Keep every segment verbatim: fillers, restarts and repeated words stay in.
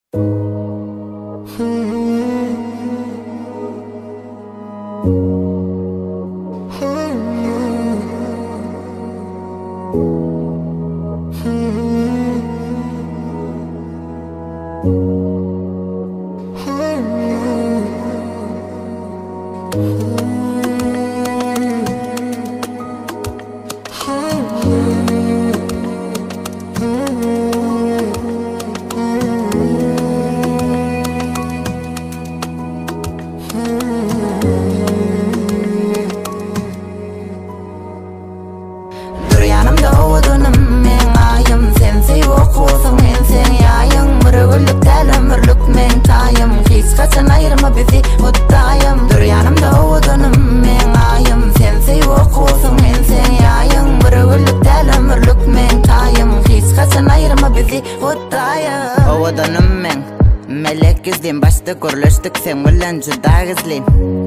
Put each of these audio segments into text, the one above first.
Dur yanımda oğudunum men ayım, sensiz okusun men sen yayın. Mürgüllük tel ömürlük men tayım, hiç kaçan ayırma bizi huddayım. Dur yanımda oğudunum men ayım, sensiz okusun men sen yayın. Mürgüllük tel ömürlük men tayım, hiç kaçan ayırma bizi huddayım. Oğudunum men melek izleyim, başta görüştük sen bilen juda gizlin.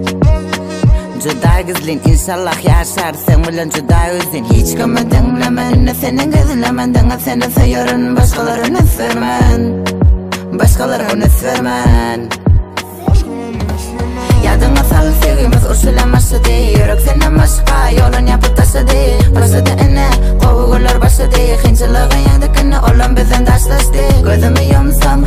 Juda gizlin, inşallah yaşar sen bilen juda özün. Hiç kimi dinlemedin ne senin gözlemendin, seni seviyorum başkalarını sevmen, başkalarını sevmen. Yadına sal sevgimiz uçulan başladı, yürek senin başka yolun yapıp taşıdı. Başladı ene kovgular başladı, kıyınçılığın yandakini olan bizden taşlaştı. Gözümü yumsam